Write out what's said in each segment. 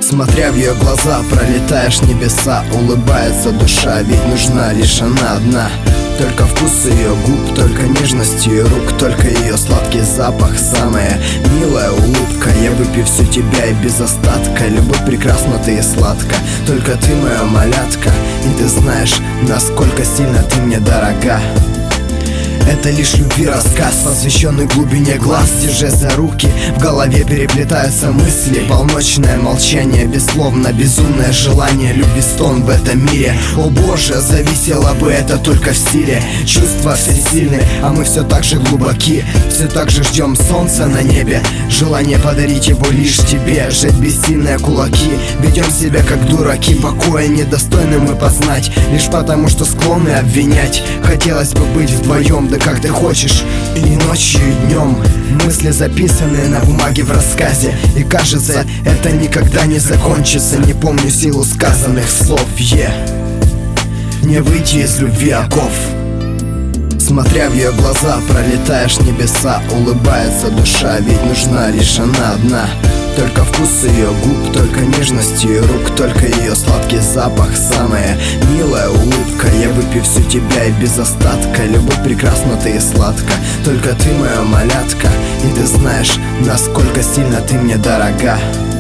Смотря в ее глаза, пролетаешь небеса. Улыбается душа, ведь нужна лишь она одна. Только вкус ее губ, только нежность ее рук, только ее сладкий запах, самая милая улыбка. Я выпью всю тебя и без остатка. Любовь прекрасна, ты и сладка. Только ты моя малятка, и ты знаешь, насколько сильно ты мне дорога. Это лишь любви рассказ, посвященный глубине глаз. Держась за руки, в голове переплетаются мысли. Полночное молчание, бессловно безумное желание. Любви стон в этом мире. О боже, зависело бы это только в стиле. Чувства все сильны, а мы все так же глубоки. Все так же ждем солнца на небе. Желание подарить его лишь тебе. Сжать бессильные кулаки, ведем себя как дураки. Покоя недостойны мы познать, лишь потому что склонны обвинять. Хотелось бы быть вдвоем, да как ты хочешь, и ночью, и днем. Мысли записаны на бумаге в рассказе, и кажется, это никогда не закончится. Не помню силу сказанных слов, не выйти из любви оков. Смотря в ее глаза, пролетаешь небеса. Улыбается душа, ведь нужна лишь она одна. Только вкус ее губ, только нежность ее рук, только ее сладкий запах, самая милая улыбка. Я выпью всю тебя и без остатка. Любовь прекрасна, ты и сладка. Только ты моя малятка, и ты знаешь, насколько сильно ты мне дорога.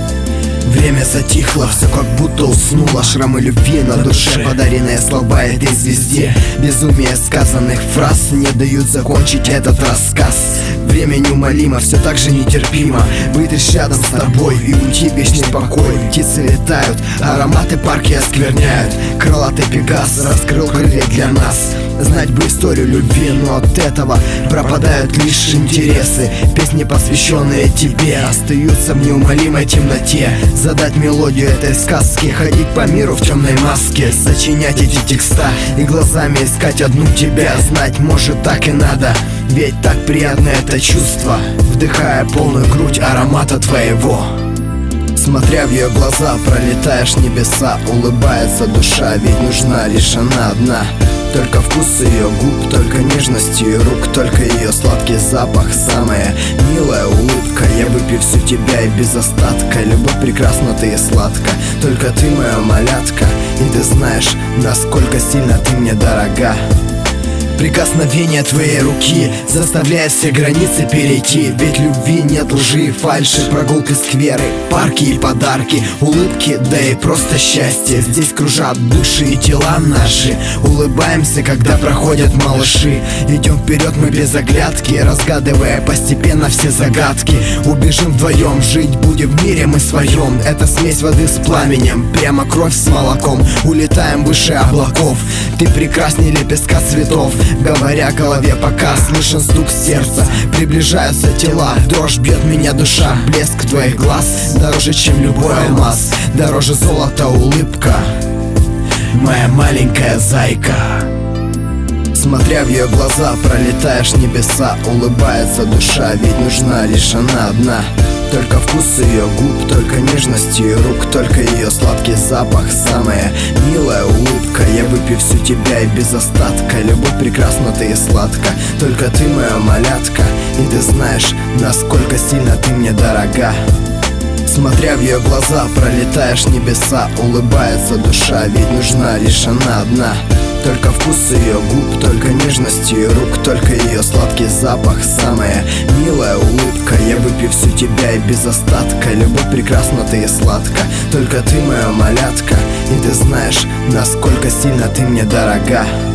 Время затихло, все как будто уснуло. Шрамы любви на душе, подаренные слова этой звезде. Безумие сказанных фраз не дают закончить этот рассказ. Время неумолимо, все так же нетерпимо. Быть лишь рядом с тобой и уйти в вечный покой. Птицы летают, ароматы парки оскверняют. Крылатый пегас раскрыл крылья для нас. Знать бы историю любви, но от этого пропадают лишь интересы. Песни, посвященные тебе, остаются в неумолимой темноте. Задать мелодию этой сказки, ходить по миру в темной маске, сочинять эти текста и глазами искать одну тебя. Знать, может, так и надо, ведь так приятно это чувство, вдыхая полную грудь аромата твоего. Смотря в ее глаза, пролетаешь небеса. Улыбается душа, ведь нужна лишь она одна. Только вкус ее губ, только нежность ее рук, только ее сладкий запах, самая милая улыбка. Я выпью всю тебя и без остатка. Любовь прекрасна, ты и сладка. Только ты моя малятка, и ты знаешь, насколько сильно ты мне дорога. Прикосновение твоей руки заставляет все границы перейти. Ведь любви нет лжи и фальши. Прогулки, скверы, парки и подарки, улыбки, да и просто счастье. Здесь кружат души и тела наши. Улыбаемся, когда проходят малыши. Идем вперед мы без оглядки, разгадывая постепенно все загадки. Убежим вдвоем, жить будем в мире мы своем. Это смесь воды с пламенем, прямо кровь с молоком. Улетаем выше облаков, ты прекраснее лепестка цветов. Говоря голове пока, слышен стук сердца. Приближаются тела, дрожь бьет меня душа. Блеск твоих глаз дороже, чем любой алмаз. Дороже золота улыбка, моя маленькая зайка. Смотря в ее глаза, пролетаешь небеса. Улыбается душа, ведь нужна лишь она одна. Только вкус ее губ, только нежность ее рук, только ее сладкий запах, самая милая улыбка. Я выпью всю тебя и без остатка. Любовь прекрасна, ты и сладка. Только ты моя малятка, и ты знаешь, насколько сильно ты мне дорога. Смотря в ее глаза, пролетаешь небеса. Улыбается душа, ведь нужна лишь она одна. Только вкус ее губ, только нежность ее рук, только ее сладкий запах, самая милая улыбка. Я выпью всю тебя и без остатка. Любовь прекрасна, ты и сладка. Только ты моя малятка, и ты знаешь, насколько сильно ты мне дорога.